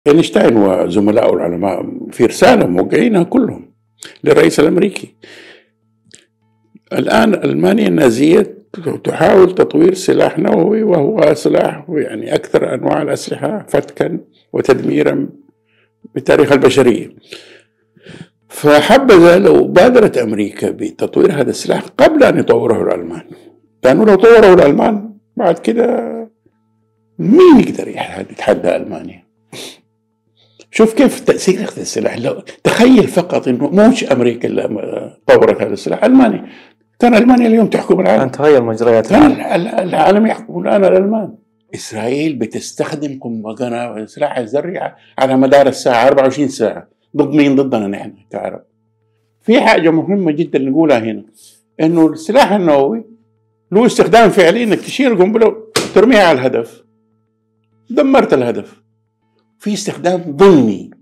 أينشتاين وزملائه العلماء في رسالة موقعينها كلهم للرئيس الأمريكي. الآن ألمانيا النازية تحاول تطوير سلاح نووي، وهو سلاح يعني أكثر أنواع الأسلحة فتكا وتدميرا بتاريخ البشرية. فحبذا لو بادرت أمريكا بتطوير هذا السلاح قبل أن يطوره الألمان، لأنه لو طوره الألمان بعد كده مين يقدر يتحدى ألمانيا؟ شوف كيف تأثير هذا السلاح. لو تخيل فقط إنه مش أمريكا اللي طورت هذا السلاح، ألمانيا. كان ألمانيا اليوم تحكم العالم، تغير مجريات العالم يحكم الآن الألمان. إسرائيل بتستخدم قنبلة سلاح الذري على مدار الساعة 24 ساعة. ضد مين؟ ضدنا نحن كعرب. في حاجة مهمة جدا نقولها هنا، إنه السلاح النووي له استخدام فعلي، إنك تشيل القنبلة وترميها على الهدف، دمرت الهدف. في استخدام ضمني.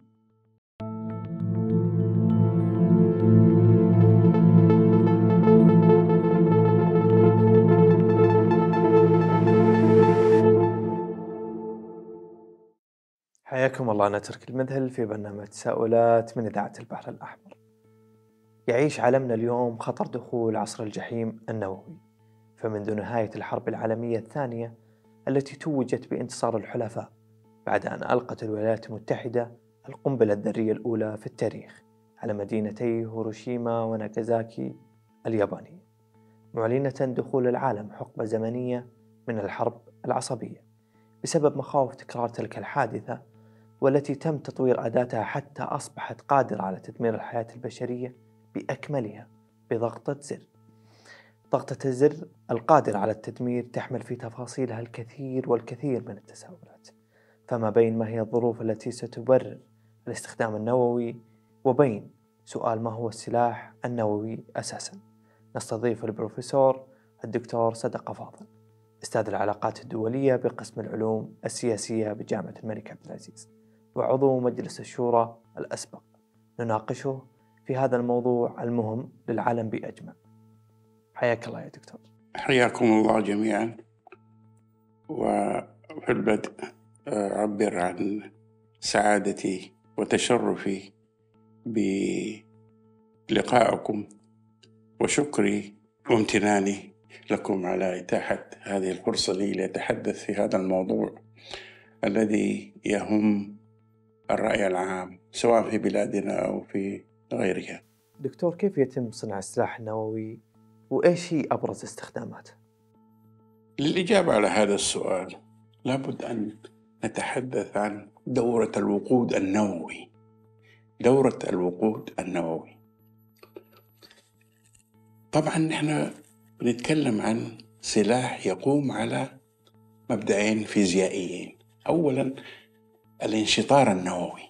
حياكم الله. أنا تركي المذهل في برنامج تساؤلات من إذاعة البحر الأحمر. يعيش عالمنا اليوم خطر دخول عصر الجحيم النووي. فمنذ نهاية الحرب العالمية الثانية التي توجت بانتصار الحلفاء بعد أن ألقت الولايات المتحدة القنبلة الذرية الأولى في التاريخ على مدينتي هيروشيما وناكازاكي اليابانية، معلنة دخول العالم حقبة زمنية من الحرب العصبية بسبب مخاوف تكرار تلك الحادثة، والتي تم تطوير أداتها حتى أصبحت قادرة على تدمير الحياة البشرية بأكملها بضغطة زر. ضغطة الزر القادرة على التدمير تحمل في تفاصيلها الكثير والكثير من التساؤلات، فما بين ما هي الظروف التي ستبرر الاستخدام النووي، وبين سؤال ما هو السلاح النووي أساساً، نستضيف البروفيسور الدكتور صدقة فاضل، أستاذ العلاقات الدولية بقسم العلوم السياسية بجامعة الملك عبد العزيز وعضو مجلس الشورى الأسبق. نناقشه في هذا الموضوع المهم للعالم بأجمع. حياك الله يا دكتور. حياكم الله جميعا. وفي البدء أعبر عن سعادتي وتشرفي بلقائكم وشكري وامتناني لكم على إتاحة هذه الفرصة لي لأتحدث في هذا الموضوع الذي يهم الرأي العام سواء في بلادنا أو في غيرها. دكتور، كيف يتم صنع السلاح النووي وإيش هي أبرز استخداماته؟ للإجابة على هذا السؤال لابد أن نتحدث عن دورة الوقود النووي. دورة الوقود النووي، طبعا نحن بنتكلم عن سلاح يقوم على مبدأين فيزيائيين. أولا الانشطار النووي،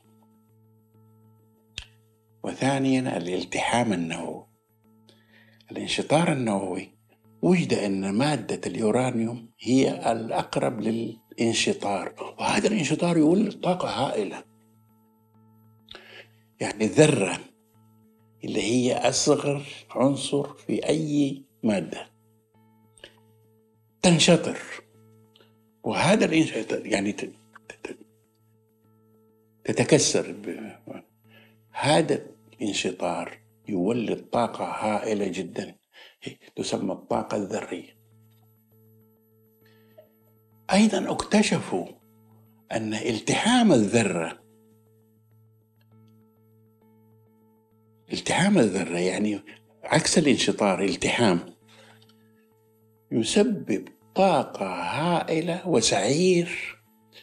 وثانيا الالتحام النووي. الانشطار النووي وجد أن مادة اليورانيوم هي الأقرب للانشطار، وهذا الانشطار يولد طاقة هائلة. يعني الذرة اللي هي أصغر عنصر في أي مادة تنشطر، وهذا الانشطار يعني تتكسر. هذا الانشطار يولد طاقة هائلة جدا تسمى الطاقة الذرية. أيضا اكتشفوا أن التحام الذرة يعني عكس الانشطار، التحام يسبب طاقة هائلة وسعير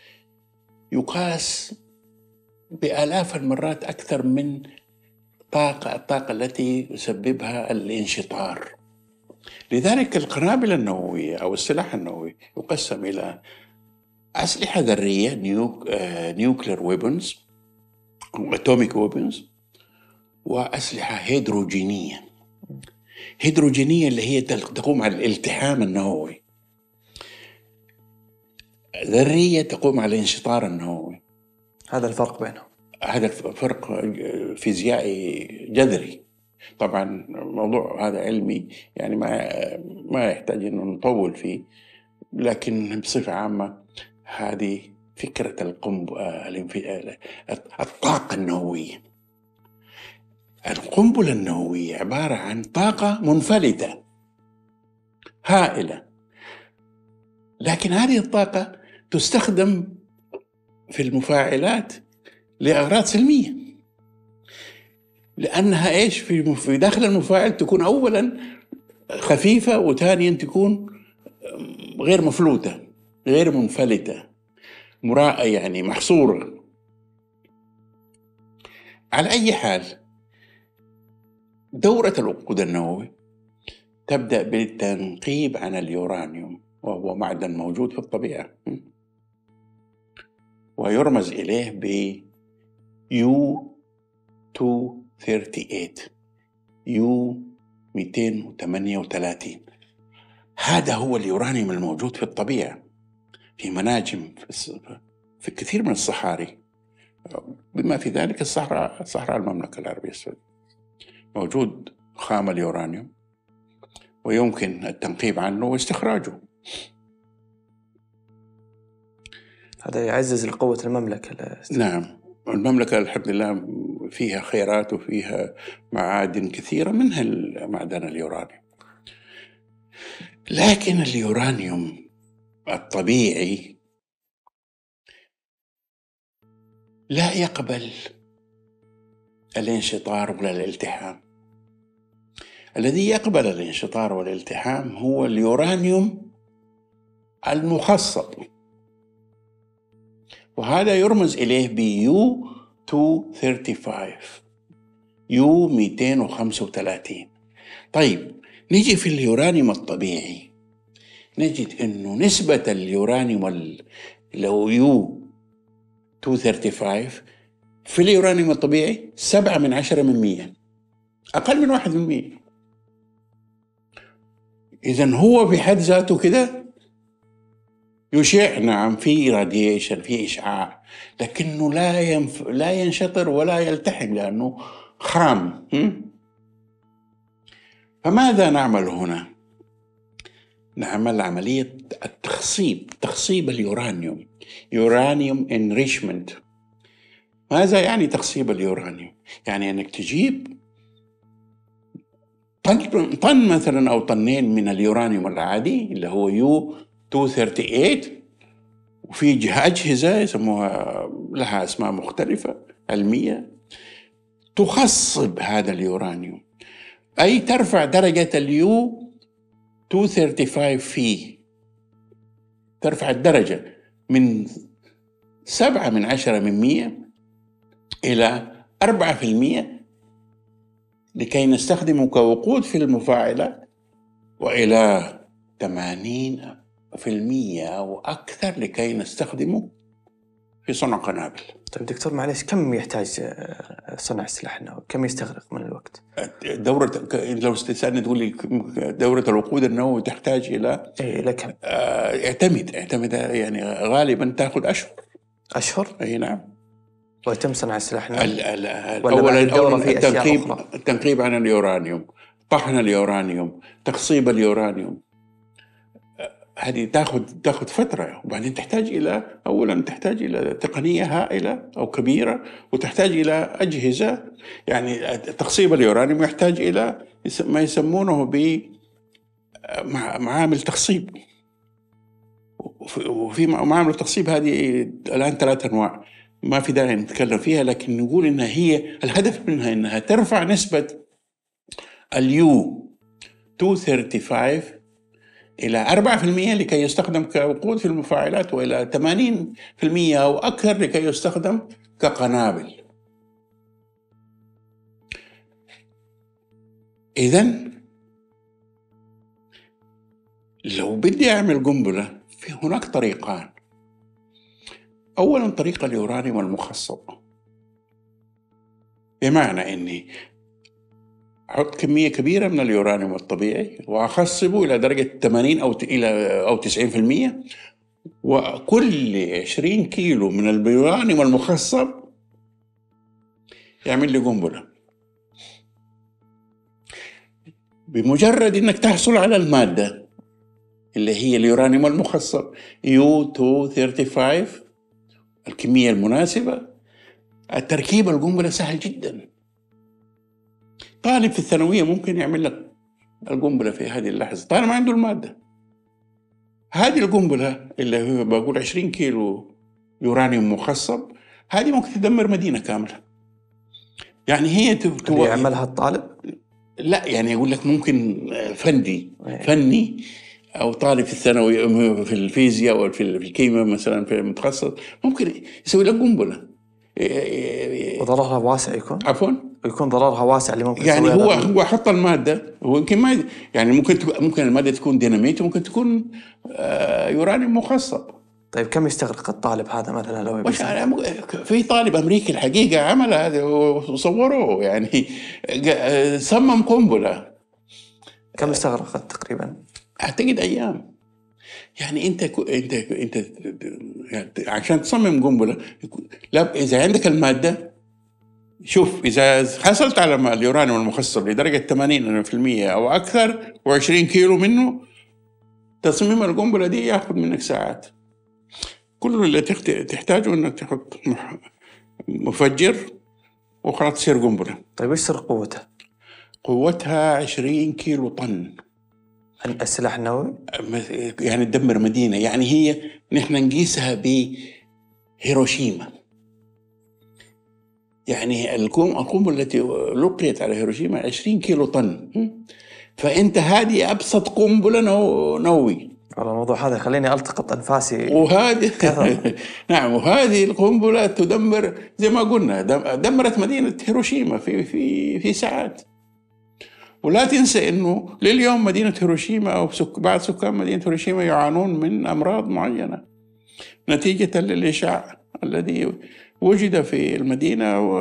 يقاس بآلاف المرات أكثر من الطاقة التي يسببها الانشطار. لذلك القنابل النووية أو السلاح النووي يقسم إلى أسلحة ذرية nuclear weapons أو atomic weapons، وأسلحة هيدروجينية اللي هي تقوم على الالتحام النووي، ذرية تقوم على الانشطار النووي. هذا الفرق بينهم، هذا فرق فيزيائي جذري. طبعا الموضوع هذا علمي، يعني ما يحتاج أنه نطول فيه، لكن بصفة عامة هذه فكرة الطاقة النووية. القنبلة النووية عبارة عن طاقة منفلتة هائلة، لكن هذه الطاقة تستخدم في المفاعلات لأغراض سلمية، لأنها إيش في داخل المفاعل تكون أولا خفيفة، وثانيا تكون غير مفلوتة، غير منفلتة، يعني محصورة. على أي حال، دورة الوقود النووي تبدأ بالتنقيب عن اليورانيوم، وهو معدن موجود في الطبيعة، ويرمز إليه ب U-238 U-238. هذا هو اليورانيوم الموجود في الطبيعة، في مناجم، في كثير من الصحاري، بما في ذلك صحراء المملكة العربية السعودية موجود خام اليورانيوم، ويمكن التنقيب عنه واستخراجه. هذا يعزز قوة المملكة. نعم، المملكة الحمد لله فيها خيرات وفيها معادن كثيرة، منها معدن اليورانيوم. لكن اليورانيوم الطبيعي لا يقبل الانشطار ولا الالتحام. الذي يقبل الانشطار والالتحام هو اليورانيوم المخصب، وهذا يرمز إليه ب U-235 U-235. طيب، نيجي في اليورانيوم الطبيعي نجد أنه نسبة اليورانيوم لو U-235 في اليورانيوم الطبيعي 7/10، أقل من 1%. إذن هو في حد ذاته كده يشع، نعم، في راديشن، في إشعاع، لكنه لا ينشطر ولا يلتحم لأنه خام. فماذا نعمل هنا؟ نعمل عملية تخصيب اليورانيوم، يورانيوم enrichment. ماذا يعني تخصيب اليورانيوم؟ يعني أنك تجيب طن مثلا أو طنين من اليورانيوم العادي اللي هو U-238، وفي أجهزة يسموها، لها أسماء مختلفة علمية، تخصب هذا اليورانيوم، أي ترفع درجة U-235 فيه، ترفع الدرجة من 7/10 إلى 4%، لكي نستخدمه كوقود في المفاعلات، وإلى 80% أو أكثر لكي نستخدمه في صنع قنابل. طيب دكتور، معلش، كم يحتاج صنع السلاح النووي؟ كم يستغرق من الوقت؟ لو استسألني تقول لي دورة الوقود النووي تحتاج إلى كم؟ اعتمد يعني غالبا تأخذ أشهر. أي نعم. ويتم صنع السلاح النووي؟ أولا التنقيب عن اليورانيوم، طحن اليورانيوم، تخصيب اليورانيوم، هذه تأخذ فترة، وبعدين تحتاج إلى تقنية هائلة أو كبيرة، وتحتاج إلى أجهزة. يعني تخصيب اليورانيوم يحتاج إلى ما يسمونه معامل تخصيب، وفي معامل التخصيب هذه الآن 3 أنواع، ما في داعي نتكلم فيها، لكن نقول إنها هي الهدف منها إنها ترفع نسبة U-235 إلى 4% لكي يستخدم كوقود في المفاعلات، وإلى 80% أو أكثر لكي يستخدم كقنابل. إذن لو بدي أعمل قنبلة، في هناك طريقان. أولا طريقة اليورانيوم المخصب، بمعنى أني أحط كمية كبيرة من اليورانيوم الطبيعي وأخصبه إلى درجة 80 أو 90%، وكل 20 كيلو من اليورانيوم المخصب يعمل لي قنبلة. بمجرد أنك تحصل على المادة اللي هي اليورانيوم المخصب U-235 الكمية المناسبة، التركيب القنبلة سهل جدا. طالب في الثانوية ممكن يعمل لك القنبلة في هذه اللحظة طالما عنده المادة. هذه القنبلة اللي هو بقول 20 كيلو يورانيوم مخصب، هذه ممكن تدمر مدينة كاملة. يعني هي يعملها الطالب؟ لا، يعني يقول لك ممكن فني أو طالب في الثانوي في الفيزياء أو في الكيمياء مثلا في المتخصص ممكن يسوي لك قنبلة. وضررها واسع يكون؟ عفوا؟ يكون ضررها واسع اللي ممكن يعني هو حط المادة، هو يمكن ما يعني ممكن المادة تكون ديناميت وممكن تكون يورانيوم مخصب. طيب كم يستغرق الطالب هذا مثلا لو مش في طالب أمريكي الحقيقة عمل هذا وصوروه، يعني صمم قنبلة. كم استغرقت تقريبا؟ أعتقد أيام. يعني أنت يعني عشان تصمم قنبلة لا، إذا عندك المادة، شوف إذا حصلت على اليورانيوم المخصب لدرجة 80% أو أكثر و20 كيلو منه، تصميم القنبلة دي يأخذ منك ساعات. كل اللي تحتاجه إنك تحط مفجر وخلاص تصير قنبلة. طيب إيش سر قوتها؟ قوتها 20 كيلو طن. السلاح النووي؟ يعني تدمر مدينة. يعني هي نحن نقيسها بهيروشيما. يعني القنبلة التي لقيت على هيروشيما 20 كيلو طن. فأنت هذه أبسط قنبلة نووي. والله الموضوع هذا خليني ألتقط أنفاسي. وهذه نعم، وهذه القنبلة تدمر زي ما قلنا، دمرت مدينة هيروشيما في ساعات. ولا تنسى إنه لليوم مدينة هيروشيما أو بعض سكان مدينة هيروشيما يعانون من أمراض معينة نتيجة للإشعاع الذي وجد في المدينة،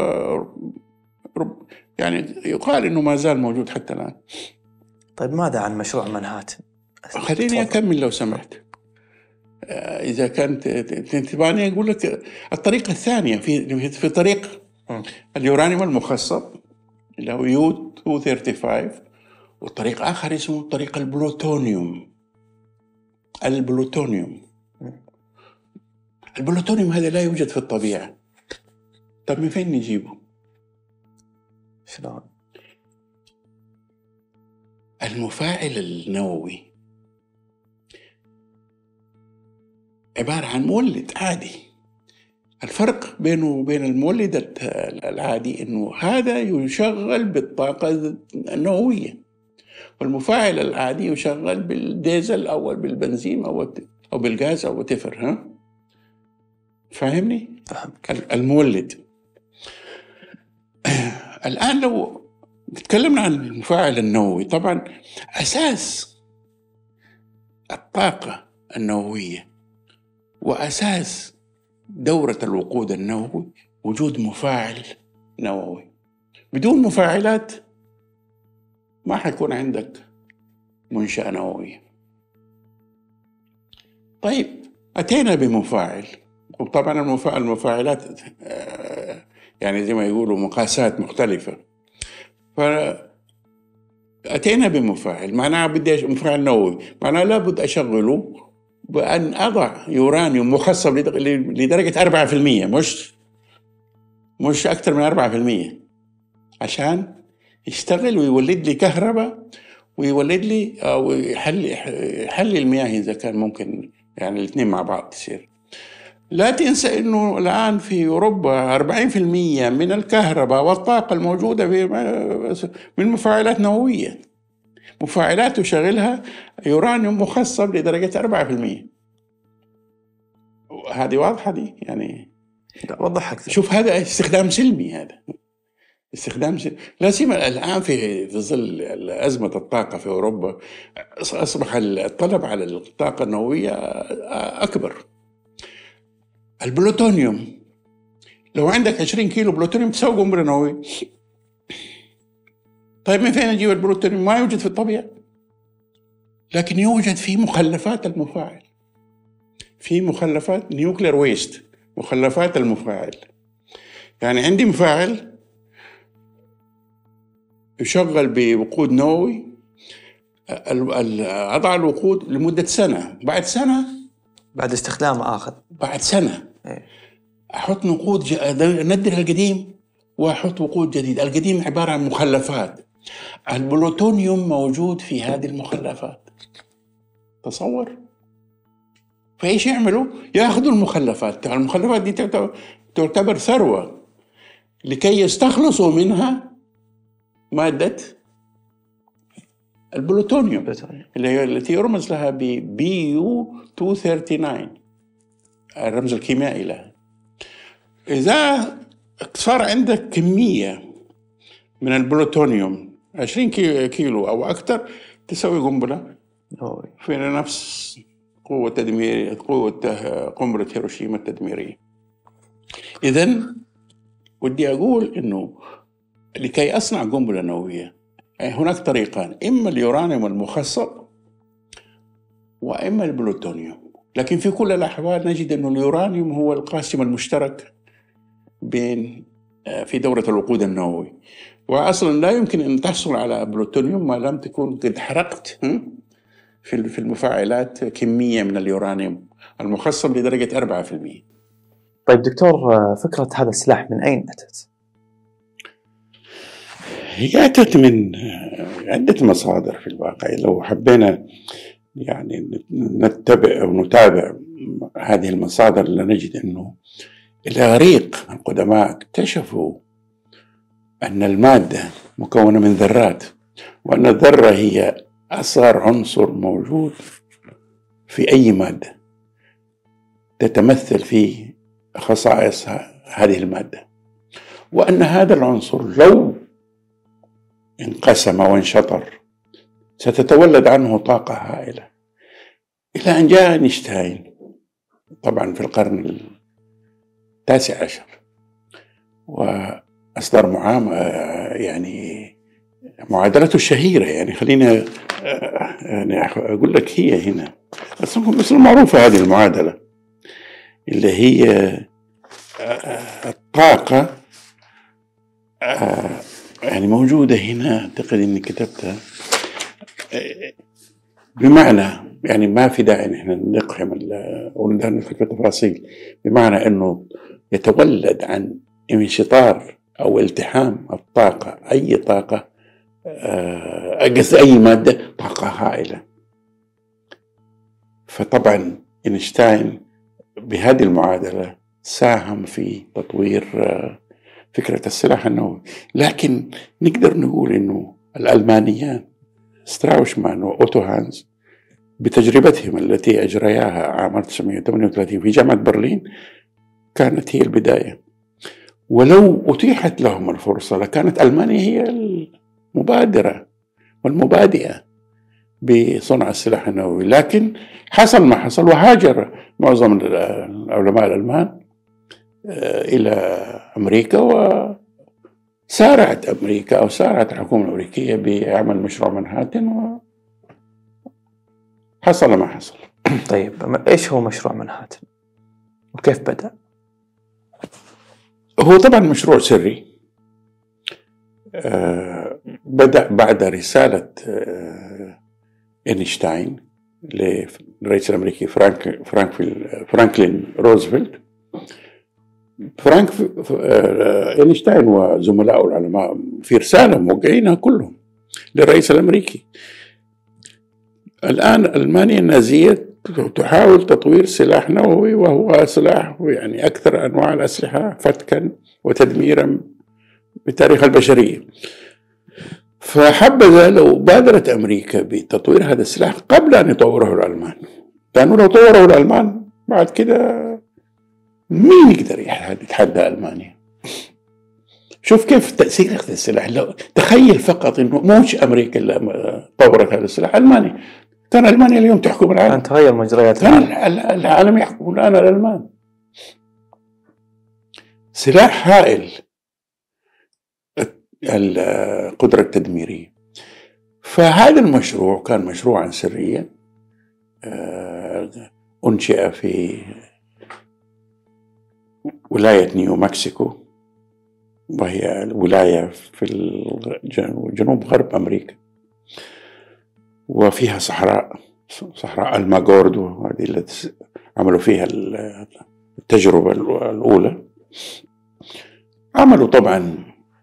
يعني يقال إنه ما زال موجود حتى الآن. طيب ماذا عن مشروع منهاتن؟ خليني أكمل لو سمحت. إذا كانت تبعني أقول لك الطريقة الثانية في طريق اليورانيوم المخصب اللي هو يو 235، وطريق آخر اسمه طريق البلوتونيوم. البلوتونيوم هذا لا يوجد في الطبيعة. طب من فين نجيبه؟ شلون؟ المفاعل النووي عبارة عن مولد عادي. الفرق بينه وبين المولد العادي إنه هذا يشغل بالطاقة النووية، والمفاعل العادي يشغل بالديزل أو بالبنزين أو بالغاز أو تفر. فاهمني؟ المولد. الآن لو تكلمنا عن المفاعل النووي، طبعا أساس الطاقة النووية وأساس دورة الوقود النووي وجود مفاعل نووي. بدون مفاعلات ما حيكون عندك منشأة نووية. طيب أتينا بمفاعل، وطبعا المفاعلات يعني زي ما يقولوا مقاسات مختلفة. فأتينا بمفاعل، معناها بدي مفاعل نووي، معناها لابد أشغله بأن أضع يورانيوم مخصب لدرجة 4%، مش أكثر من 4%، عشان يشتغل ويولد لي كهرباء ويولد لي أو يحلي المياه إذا كان ممكن، يعني الاثنين مع بعض تصير. لا تنسى إنه الآن في أوروبا 40% من الكهرباء والطاقة الموجودة من مفاعلات نووية، مفاعلات تشغلها يورانيوم مخصب لدرجة 4%. هذه واضحة دي يعني. وضح أكثر. شوف هذا استخدام سلمي، هذا استخدام سلمي. لا سيما الآن في ظل أزمة الطاقة في أوروبا أصبح الطلب على الطاقة النووية أكبر. البلوتونيوم، لو عندك 20 كيلو بلوتونيوم تسوي قنبلة نووية. طيب من فين أجيب البلوتونيوم؟ ما يوجد في الطبيعة، لكن يوجد في مخلفات المفاعل، في مخلفات نيوكلير ويست، مخلفات المفاعل. يعني عندي مفاعل يشغل بوقود نووي، أضع الوقود لمدة سنة، بعد سنة بعد استخدام آخر، بعد سنة أحط نقود أندر القديم وأحط وقود جديد. القديم عبارة عن مخلفات، البلوتونيوم موجود في هذه المخلفات، تصور. فإيش يعملوا؟ يأخذوا المخلفات دي تعتبر ثروة، لكي يستخلصوا منها مادة البلوتونيوم التي يرمز لها ب BU-239، الرمز الكيميائي لها. إذا صار عندك كمية من البلوتونيوم 20 كيلو أو أكثر، تسوي قنبلة في نفس قوة قنبلة هيروشيما التدميرية. إذن ودي أقول إنه لكي أصنع قنبلة نووية هناك طريقان، إما اليورانيوم المخصب وإما البلوتونيوم. لكن في كل الأحوال نجد أن اليورانيوم هو القاسم المشترك في دورة الوقود النووي، وأصلا لا يمكن أن تحصل على بلوتونيوم ما لم تكون قد حرقت في المفاعلات كمية من اليورانيوم المخصب لدرجة 4%. طيب دكتور، فكرة هذا السلاح من أين أتت؟ هي أتت من عدة مصادر في الواقع. لو حبينا يعني نتبع أو نتابع هذه المصادر لنجد أنه الإغريق القدماء اكتشفوا أن المادة مكونة من ذرات، وأن الذرة هي أصغر عنصر موجود في أي مادة تتمثل في خصائص هذه المادة، وأن هذا العنصر لو انقسم وانشطر ستتولد عنه طاقة هائلة، إلى أن جاء أينشتاين طبعا في القرن ال19 وأصدر يعني معادلته الشهيرة. يعني خلينا يعني أقول لك هي هنا بس المعروفة هذه المعادلة اللي هي الطاقة يعني موجودة هنا، أعتقد إني كتبتها، بمعنى يعني ما في داعي نحن نقحم ونفكر في التفاصيل، بمعنى إنه يتولد عن انشطار أو التحام الطاقة، أي طاقة أي مادة، طاقة هائلة. فطبعا أينشتاين بهذه المعادلة ساهم في تطوير فكرة السلاح النووي. لكن نقدر نقول إنه الألمانيان ستراوشمان وأوتو هانز بتجربتهم التي أجرياها عام 1938 في جامعة برلين كانت هي البداية، ولو أتيحت لهم الفرصة لكانت ألمانيا هي المبادرة والمبادئة بصنع السلاح النووي. لكن حصل ما حصل، وهاجر معظم العلماء الألمان إلى أمريكا، وسارعت أمريكا أو سارعت الحكومة الأمريكية بعمل مشروع منهاتن، وحصل ما حصل. طيب إيش هو مشروع منهاتن وكيف بدأ؟ هو طبعا مشروع سري، بدأ بعد رسالة أينشتاين للرئيس الأمريكي فرانكلين روزفلت. أينشتاين وزملائه العلماء في رسالة موقعينها كلهم للرئيس الأمريكي. الآن ألمانيا النازية تحاول تطوير سلاح نووي، وهو سلاح يعني أكثر أنواع الأسلحة فتكا وتدميرا بتاريخ البشرية. فحبذا لو بادرت أمريكا بتطوير هذا السلاح قبل أن يطوره الألمان، لأنه لو طوره الألمان بعد كده مين يقدر يتحدى ألمانيا؟ شوف كيف تأثير هذا السلاح. لو تخيل فقط إنه مش أمريكا اللي طورت هذا السلاح، ألمانيا. كان ألمانيا اليوم تحكم العالم، كان تغير مجريات العالم يحكم الآن الألمان. سلاح هائل القدرة التدميرية. فهذا المشروع كان مشروعا سريا أنشئ في ولاية نيو مكسيكو، وهي ولاية في جنوب غرب أمريكا، وفيها صحراء الماغوردو، هذه اللي عملوا فيها التجربة الأولى، عملوا طبعا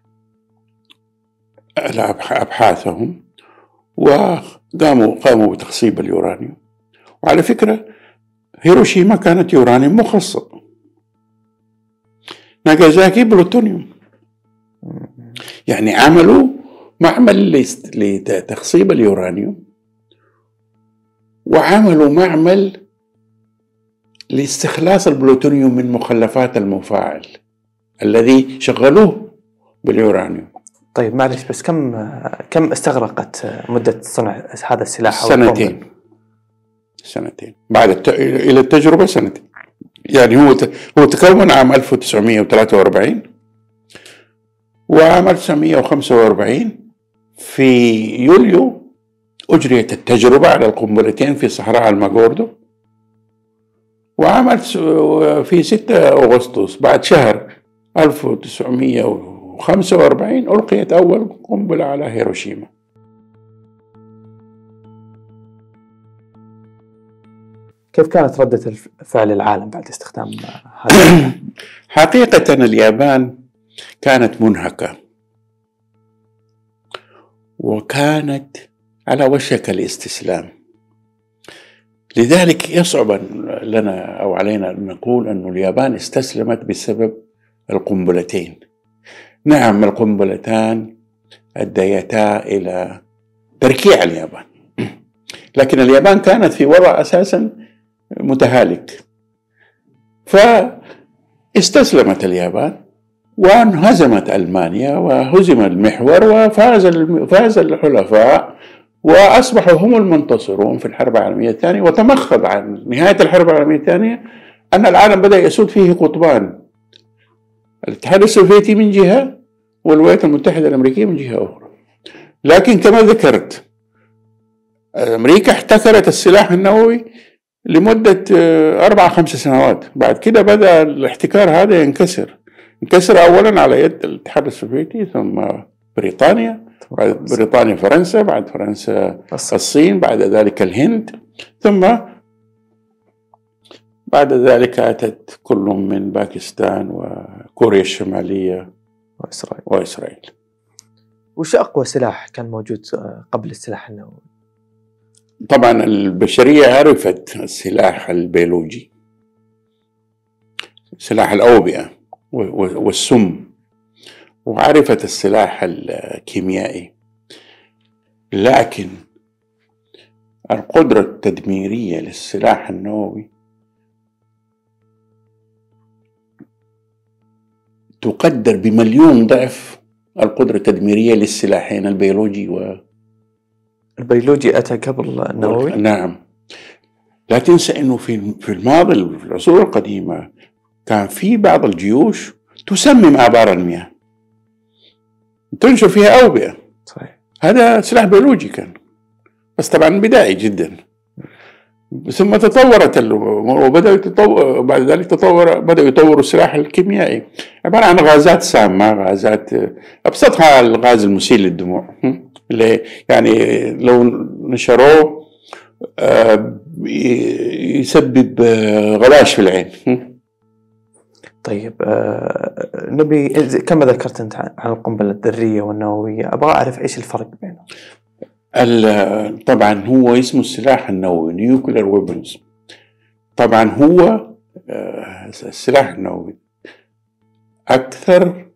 أبحاثهم وقاموا بتخصيب اليورانيوم. وعلى فكرة هيروشيما كانت يورانيوم مخصب، ناغازاكي بلوتونيوم. يعني عملوا معمل لتخصيب اليورانيوم، وعملوا معمل لاستخلاص البلوتونيوم من مخلفات المفاعل الذي شغلوه باليورانيوم. طيب معلش، بس كم استغرقت مدة صنع هذا السلاح؟ سنتين بعد إلى التجربة سنتين. يعني هو تكون عام 1943، وعام 1945 في يوليو أجريت التجربة على القنبلتين في صحراء الماغوردو، وعملت في 6 أغسطس بعد شهر 1945 ألقيت أول قنبلة على هيروشيما. كيف كانت ردة فعل العالم بعد استخدام هذا؟ حقيقة اليابان كانت منهكة، وكانت على وشك الاستسلام. لذلك يصعب لنا أو علينا أن نقول أن اليابان استسلمت بسبب القنبلتين. نعم، القنبلتان أديتا إلى تركيع اليابان، لكن اليابان كانت في وضع أساسا متهالك، فاستسلمت اليابان وانهزمت ألمانيا وهزم المحور وفاز الحلفاء، وأصبحوا هم المنتصرون في الحرب العالمية الثانية. وتمخض عن نهاية الحرب العالمية الثانية أن العالم بدأ يسود فيه قطبان، الاتحاد السوفيتي من جهة والولايات المتحدة الأمريكية من جهة أخرى. لكن كما ذكرت، أمريكا احتكرت السلاح النووي لمدة 4-5 سنوات. بعد كده بدأ الاحتكار هذا ينكسر أولا على يد الاتحاد السوفيتي، ثم بريطانيا، بعد بريطانيا فرنسا، بعد فرنسا الصين، بعد ذلك الهند، ثم بعد ذلك أتت كل من باكستان وكوريا الشمالية وإسرائيل. وش أقوى سلاح كان موجود قبل السلاح النووي؟ طبعا البشرية عرفت السلاح البيولوجي، سلاح الأوبئة والسم، وعرفت السلاح الكيميائي، لكن القدرة التدميرية للسلاح النووي تقدر ب1,000,000 ضعف القدرة التدميرية للسلاحين البيولوجي البيولوجي أتى قبل النووي؟ نعم. لا تنسى أنه في الماضي، في العصور القديمة، كان في بعض الجيوش تسمم آبار المياه، تنشر فيها أوبئة. صحيح. هذا سلاح بيولوجي كان، بس طبعا بدائي جدا. ثم تطورت وبدأوا يتطور، بعد ذلك بدأوا يطوروا السلاح الكيميائي، عبارة عن غازات سامة، غازات أبسطها الغاز المسيل للدموع، اللي يعني لو نشروه يسبب غلاش في العين. طيب نبي كما ذكرت أنت عن القنبلة الذرية والنووية، أبغى أعرف إيش الفرق بينهم. طبعا هو اسمه السلاح النووي نيوكلير ويبنز. طبعا هو السلاح النووي أكثر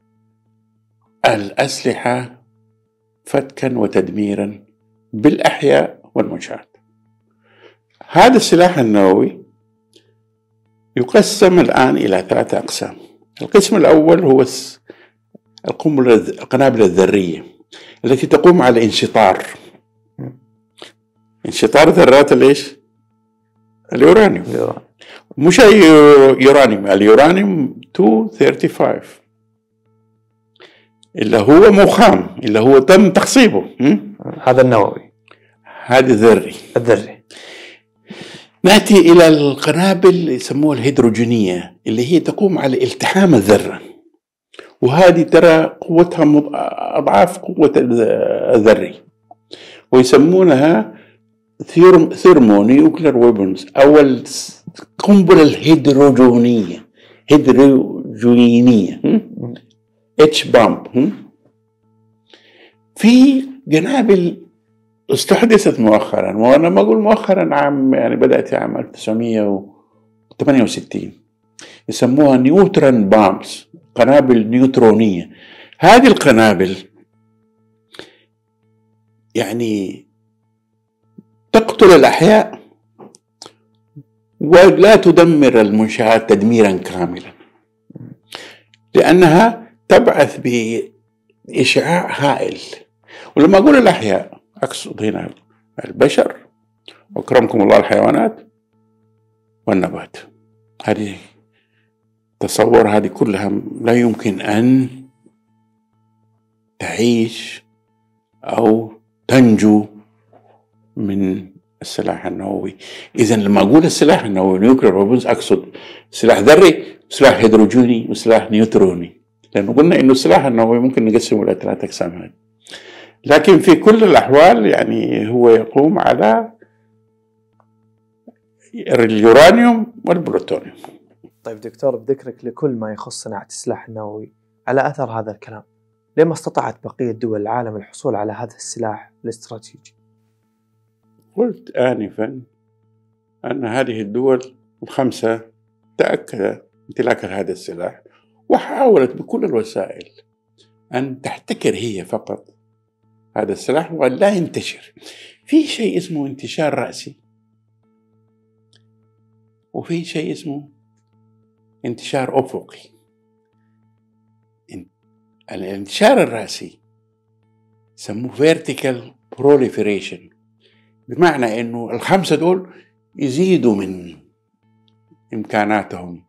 الأسلحة فتكا وتدميرا بالأحياء والمنشآت. هذا السلاح النووي يقسم الآن إلى 3 أقسام. القسم الأول هو القنابل الذرية التي تقوم على انشطار ذرات اليورانيوم. مش يورانيوم، اليورانيوم 235 اللي هو مخام، اللي هو تم تخصيبه. هذا النووي، هذا الذري. نأتي إلى القنابل يسموها الهيدروجينية، اللي هي تقوم على التحام الذرة، وهذه ترى قوتها أضعاف قوة الذري، ويسمونها ثيرمونيوكلير ويبنز أو القنبلة الهيدروجينية. هيدروجينية، اتش بامب. في قنابل استحدثت مؤخرا، وانا ما اقول مؤخرا، يعني بدات عام 1968، يسموها نيوترون بامبس، قنابل نيوترونيه. هذه القنابل يعني تقتل الاحياء ولا تدمر المنشآت تدميرا كاملا، لانها تبعث باشعاع هائل. ولما اقول الاحياء اقصد هنا البشر، واكرمكم الله الحيوانات والنبات. هذه تصور، هذه كلها لا يمكن ان تعيش او تنجو من السلاح النووي. اذا لما اقول السلاح النووي نيوكلير ويبنز اقصد سلاح ذري، سلاح هيدروجيني، وسلاح نيوتروني، لانه قلنا انه السلاح النووي ممكن نقسمه الى 3 اقسام هذه. لكن في كل الأحوال يعني هو يقوم على اليورانيوم والبلوتونيوم. طيب دكتور، بذكرك لكل ما يخص صناعة السلاح النووي، على أثر هذا الكلام لما استطاعت بقية دول العالم الحصول على هذا السلاح الاستراتيجي؟ قلت آنفا أن هذه الدول ال5 تأكد امتلاك هذا السلاح، وحاولت بكل الوسائل أن تحتكر هي فقط هذا السلاح ولا ينتشر. في شيء اسمه انتشار رأسي، وفي شيء اسمه انتشار أفقي. الانتشار الرأسي يسموه vertical proliferation، بمعنى أنه ال5 دول يزيدوا من إمكاناتهم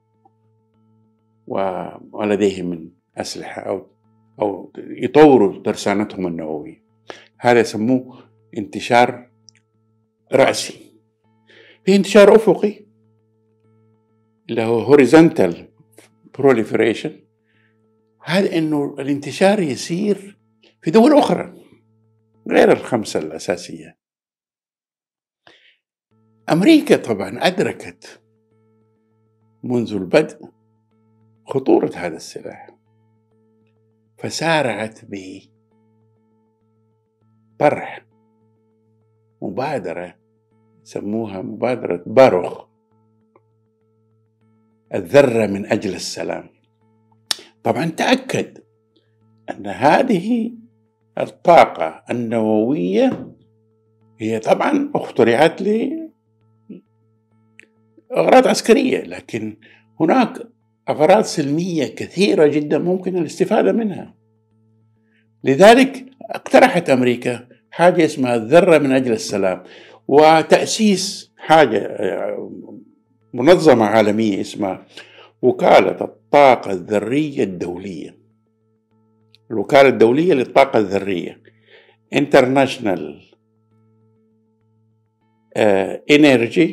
ولديهم من أسلحة أو يطوروا ترسانتهم النووية. هذا يسموه انتشار رأسي. في انتشار أفقي اللي هو horizontal proliferation، هذا إنه الانتشار يصير في دول أخرى غير ال5 الأساسية. أمريكا طبعا أدركت منذ البدء خطورة هذا السلاح، فسارعت بطرح مبادرة يسموها مبادرة باروخ، الذرة من أجل السلام. طبعا تأكد أن هذه الطاقة النووية هي طبعا اخترعت لأغراض عسكرية، لكن هناك أغراض سلمية كثيرة جدا ممكن الاستفادة منها. لذلك اقترحت أمريكا حاجة اسمها الذرة من أجل السلام، وتأسيس حاجة منظمة عالمية اسمها وكالة الطاقة الذرية الدولية، الوكالة الدولية للطاقة الذرية International Energy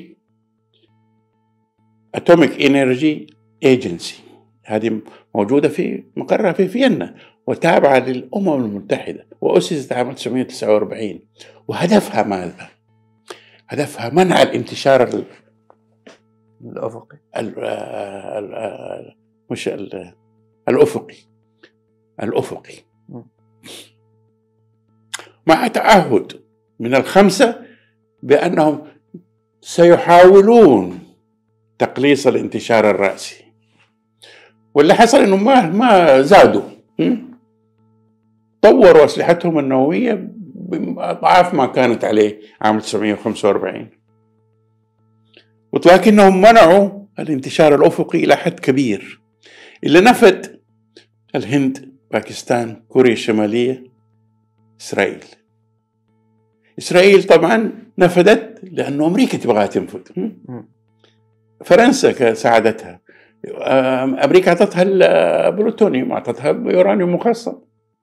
Atomic Energy Agency. هذه موجودة في مقرها في فيينا وتابعة للأمم المتحدة، وأسست عام 1949. وهدفها ماذا؟ هدفها منع الانتشار الأفقي، مش الأفقي، مع تعهد من ال5 بأنهم سيحاولون تقليص الانتشار الرأسي. واللي حصل إنه ما زادوا، طوروا أسلحتهم النووية بأضعاف ما كانت عليه عام 1945، ولكنهم منعوا الانتشار الأفقي إلى حد كبير. اللي نفد الهند، باكستان، كوريا الشمالية، إسرائيل طبعا نفدت لأنه أمريكا تبغى تنفد. فرنسا ساعدتها، أمريكا أعطتها البلوتونيوم، أعطتها يورانيوم مخصب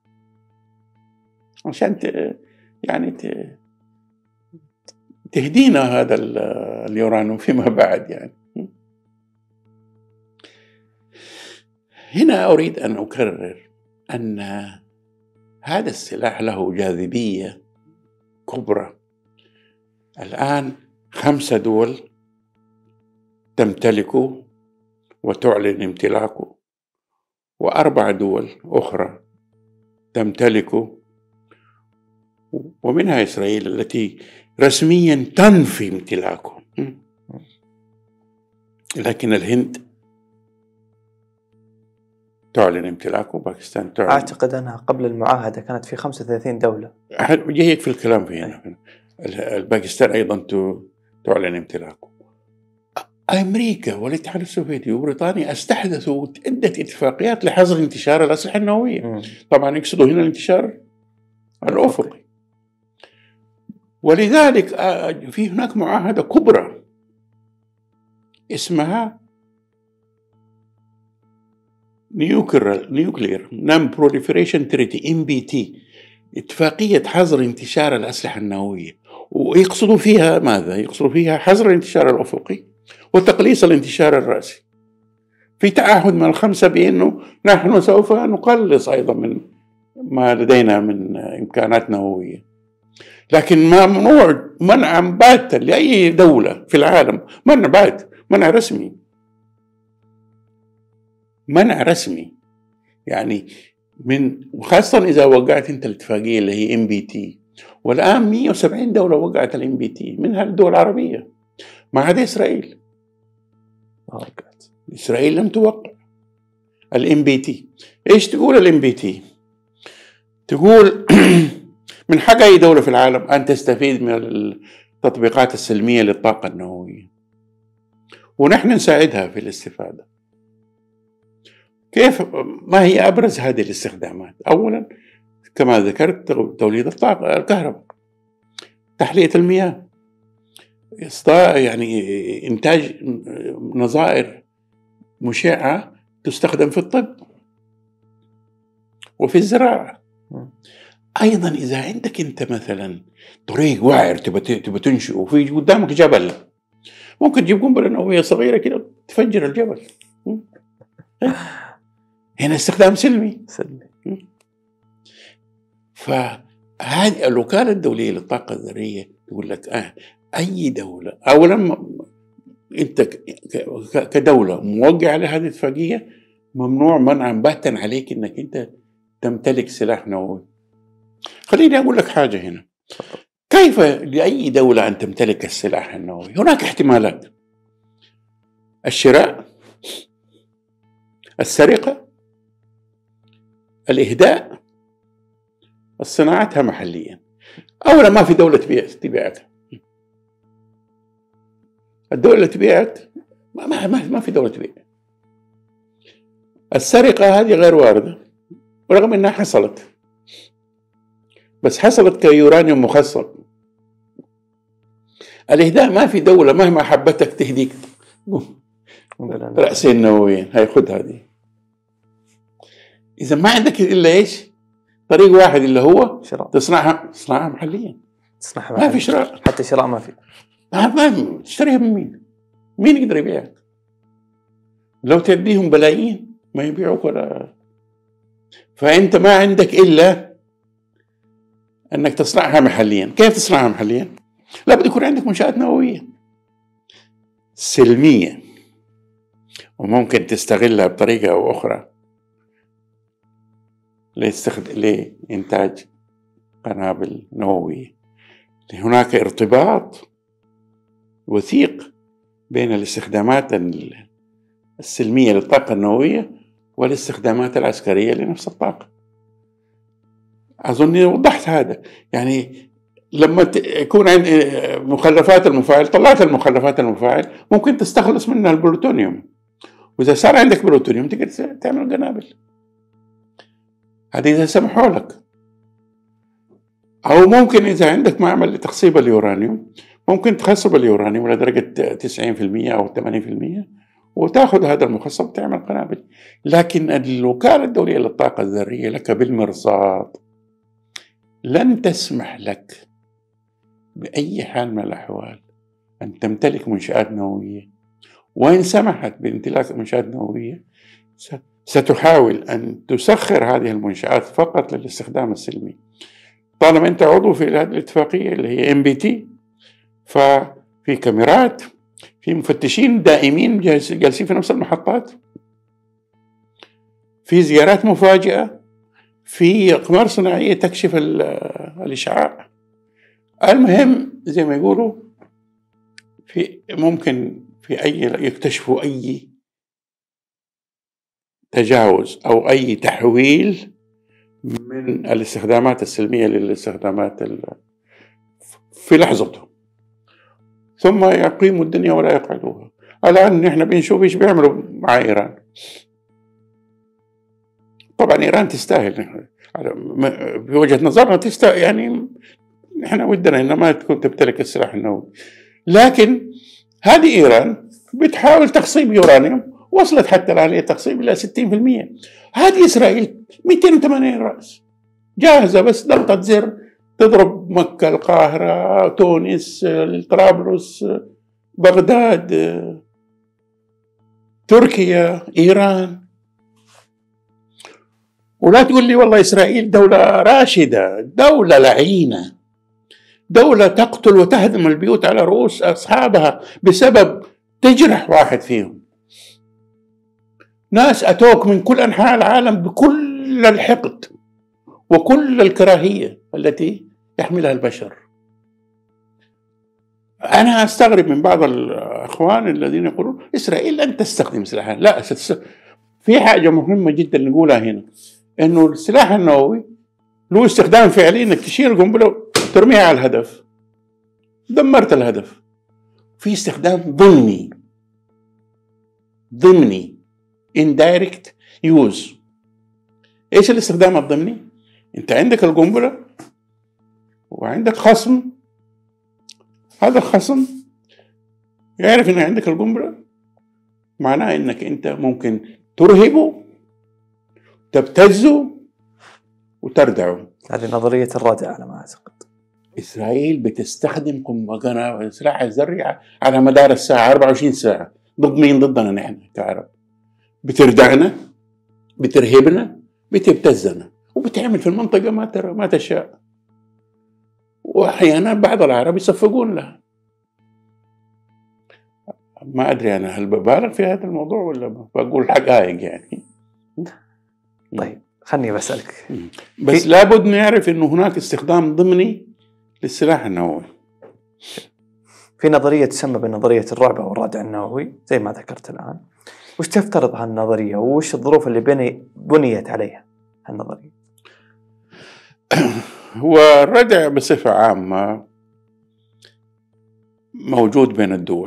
عشان يعني تهدينا هذا اليورانيوم فيما بعد. يعني هنا أريد أن أكرر أن هذا السلاح له جاذبية كبرى. الآن 5 دول تمتلكه وتعلن امتلاكه، و4 دول أخرى تمتلكه، ومنها إسرائيل التي رسميا تنفي امتلاكه. لكن الهند تعلن امتلاكه، باكستان تعلن. أعتقد أنها قبل المعاهدة كانت في 35 دولة. جايك في الكلام في هنا. باكستان أيضا تعلن امتلاكه. أمريكا والاتحاد السوفيتي وبريطانيا استحدثوا عدة اتفاقيات لحظر انتشار الأسلحة النووية. طبعا يقصدوا هنا الانتشار الأفقي. ولذلك في هناك معاهدة كبرى اسمها نيوكلير نون بروليفريشن تريتي NPT، اتفاقية حظر انتشار الأسلحة النووية. ويقصدوا فيها ماذا؟ يقصدوا فيها حظر الانتشار الأفقي وتقليص الانتشار الرأسي. في تعهد من ال5 بأنه نحن سوف نقلص أيضا من ما لدينا من إمكانات نووية، لكن ممنوع منعا باتا لأي دولة في العالم، منع بات، منع رسمي، منع رسمي يعني وخاصة إذا وقعت أنت الاتفاقية اللي هي NPT. والآن 170 دولة وقعت NPT منها الدول العربية ما عدا إسرائيل. إسرائيل لم توقع NPT. إيش تقول NPT؟ تقول من حق أي دولة في العالم أن تستفيد من التطبيقات السلمية للطاقة النووية، ونحن نساعدها في الاستفادة. كيف؟ ما هي أبرز هذه الاستخدامات؟ أولا كما ذكرت توليد الطاقة، الكهرباء، تحلية المياه، يعني إنتاج نظائر مشعة تستخدم في الطب وفي الزراعة. أيضا إذا عندك أنت مثلا طريق وعر تبى تنشئه وفي قدامك جبل، ممكن تجيب قنبلة نووية صغيرة كده تفجر الجبل. هنا استخدام سلمي. فهذه الوكالة الدولية للطاقة الذرية تقول لك أي دولة أولا أنت كدولة موقع على هذه الاتفاقية ممنوع منعا باتا عليك أنك أنت تمتلك سلاح نووي. خليني أقول لك حاجة هنا. كيف لأي دولة أن تمتلك السلاح النووي؟ هناك احتمالات: الشراء، السرقة، الإهداء، صناعتها محليا. أولا ما في دولة تبيعك. الدولة اللي تبيعك ما في دولة تبيعك. السرقة هذه غير واردة ورغم أنها حصلت، بس حصلت كيورانيوم مخصب. الإهداء ما في دولة مهما حبتك تهديك رأسين نوويين، هاي خد هذه. إذا ما عندك إلا إيش؟ طريق واحد اللي هو تصنعها محليا. ما في شراء، حتى شراء ما في. ما تشتريها من مين؟ مين يقدر يبيعك؟ لو تديهم بلايين ما يبيعوك ولا. فأنت ما عندك إلا أنك تصنعها محليا. كيف تصنعها محليا؟ لابد يكون عندك منشآت نووية سلمية وممكن تستغلها بطريقة أو أخرى لإنتاج قنابل نووية. هناك ارتباط وثيق بين الاستخدامات السلمية للطاقة النووية والاستخدامات العسكرية لنفس الطاقة. أظن وضحت هذا. يعني لما يكون عند مخلفات المفاعل، طلعت المخلفات المفاعل ممكن تستخلص منها البلوتونيوم، وإذا صار عندك بلوتونيوم تقدر تعمل قنابل. هذه إذا سمحوا لك. أو ممكن إذا عندك معمل لتخصيب اليورانيوم ممكن تخصب اليورانيوم لدرجة 90% أو 80% وتأخذ هذا المخصب وتعمل قنابل. لكن الوكالة الدولية للطاقة الذرية لك بالمرصاد لن تسمح لك بأي حال من الأحوال أن تمتلك منشآت نووية، وإن سمحت بامتلاك منشآت نووية ستحاول أن تسخر هذه المنشآت فقط للاستخدام السلمي. طالما أنت عضو في هذه الاتفاقية اللي هي NPT، ففي كاميرات، في مفتشين دائمين جالسين في نفس المحطات، في زيارات مفاجئة، في أقمار صناعية تكشف الإشعاع. المهم زي ما يقولوا ممكن يكتشفوا أي تجاوز أو أي تحويل من الاستخدامات السلمية للاستخدامات في لحظته، ثم يقيموا الدنيا ولا يقعدوها. الآن نحن بنشوف إيش بيعملوا مع إيران. طبعا إيران تستاهل، في وجهة نظرنا تستاهل، يعني نحن ودنا إنها ما تكون تمتلك السلاح النووي، لكن هذه إيران بتحاول تخصيب يورانيوم، وصلت حتى الآن للتخصيب إلى 60%. هذه إسرائيل 280 رأس جاهزة، بس ضغطة زر تضرب مكة، القاهرة، تونس، طرابلس، بغداد، تركيا، إيران. ولا تقول لي والله إسرائيل دولة راشدة، دولة لعينة، دولة تقتل وتهدم البيوت على رؤوس أصحابها بسبب تجرح واحد فيهم. ناس أتوك من كل أنحاء العالم بكل الحقد وكل الكراهية التي يحملها البشر. أنا أستغرب من بعض الأخوان الذين يقولون إسرائيل لن تستخدم سلاحها. لا، في حاجة مهمة جدا نقولها هنا، إنه السلاح النووي له استخدام فعلي، إنك تشيل القنبلة وترميها على الهدف، دمرت الهدف. في استخدام ضمني indirect use. إيش الاستخدام الضمني؟ أنت عندك القنبلة وعندك خصم، هذا الخصم يعرف إن عندك القنبلة، معناه إنك أنت ممكن ترهبه، تبتزه، وتردعه. هذه نظرية الردع على ما أعتقد. إسرائيل بتستخدم قنبلة وسلاح الذري على مدار الساعة 24 ساعة. ضد مين؟ ضدنا نحن كعرب. بتردعنا، بترهبنا، بتبتزنا، وبتعمل في المنطقة ما تشاء. وأحيانا بعض العرب يصفقون لها. ما أدري أنا هل ببالغ في هذا الموضوع ولا بقول حقائق يعني. طيب خلني بسألك، بس لابد نعرف إنه هناك استخدام ضمني للسلاح النووي. في نظرية تسمى بنظرية الرعب أو الردع النووي زي ما ذكرت الآن. وش تفترض هالنظرية وش الظروف اللي بنيت عليها هالنظرية؟ هو الردع بصفة عامة موجود بين الدول.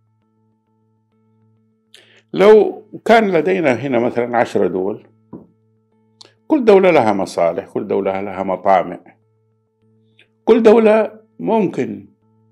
لو كان لدينا هنا مثلا 10 دول، كل دولة لها مصالح، كل دولة لها مطامع، كل دولة ممكن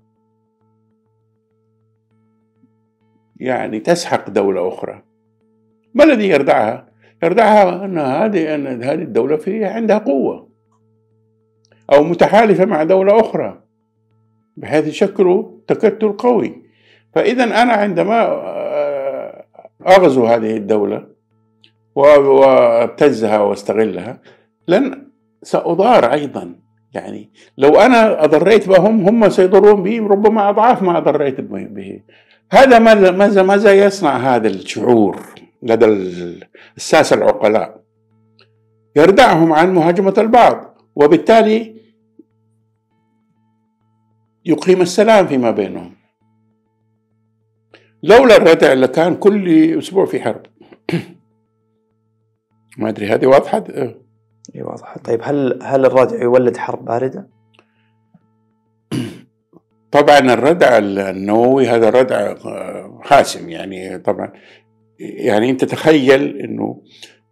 يعني تسحق دولة أخرى. ما الذي يردعها؟ يردعها أن هذه الدولة فيها عندها قوة أو متحالفة مع دولة أخرى بحيث يشكلوا تكتل قوي. فإذا أنا عندما أغزو هذه الدولة وابتزها واستغلها سأضار أيضا. يعني لو أنا أضريت بهم هم سيضرون بي ربما أضعاف ما أضريت به. هذا ماذا يصنع هذا الشعور لدى الساسة العقلاء؟ يردعهم عن مهاجمة البعض، وبالتالي يقيم السلام فيما بينهم. لولا الردع لكان كل أسبوع في حرب. ما أدري هذه واضحة؟ إيه واضحة. طيب هل الردع يولد حرب باردة؟ طبعا الردع النووي هذا ردع حاسم. يعني طبعا يعني أنت تخيل أنه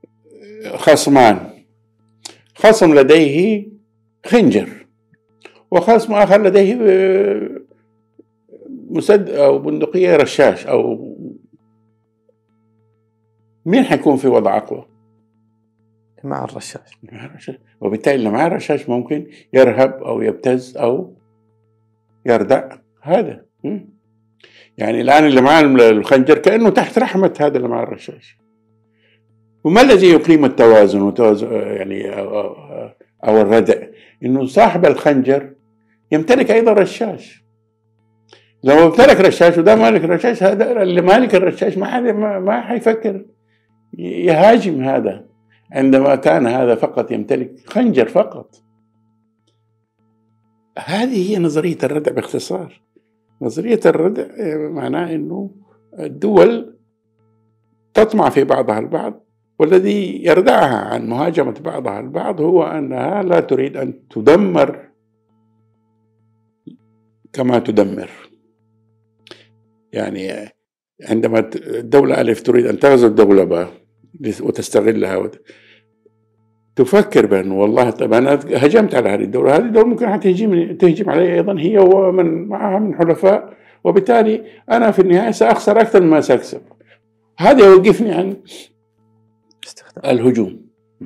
خصم لديه خنجر وخصم آخر لديه مسدس أو بندقية رشاش، أو مين حيكون في وضع أقوى؟ مع الرشاش. وبالتالي اللي مع الرشاش ممكن يرهب أو يبتز أو يردع هذا. يعني الآن اللي مع الخنجر كأنه تحت رحمة هذا اللي مع الرشاش. وما الذي يقيم التوازن يعني أو الردع؟ إنه صاحب الخنجر يمتلك أيضا رشاش. لو امتلك رشاش وده مالك رشاش، هذا اللي مالك الرشاش ما حيفكر يهاجم هذا، عندما كان هذا فقط يمتلك خنجر فقط. هذه هي نظرية الردع باختصار. نظرية الردع معناه أنه الدول تطمع في بعضها البعض، والذي يردعها عن مهاجمة بعضها البعض هو أنها لا تريد أن تدمر كما تدمر. يعني عندما الدولة ألف تريد أن تغزو الدولة باء وتستغلها تفكر بأنه والله طيب أنا هجمت على هذه الدولة ممكن تهجم علي أيضا هي ومن معها من حلفاء، وبالتالي أنا في النهاية سأخسر أكثر مما سأكسب. هذا يوقفني عن الهجوم.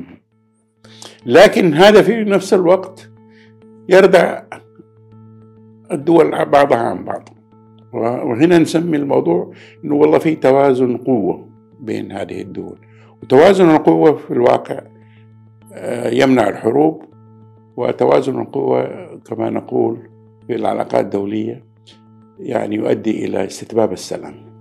لكن هذا في نفس الوقت يردع الدول بعضها عن بعض، وهنا نسمي الموضوع إنه والله في توازن قوة بين هذه الدول، وتوازن القوة في الواقع يمنع الحروب، وتوازن القوة كما نقول في العلاقات الدولية يعني يؤدي إلى استتباب السلام.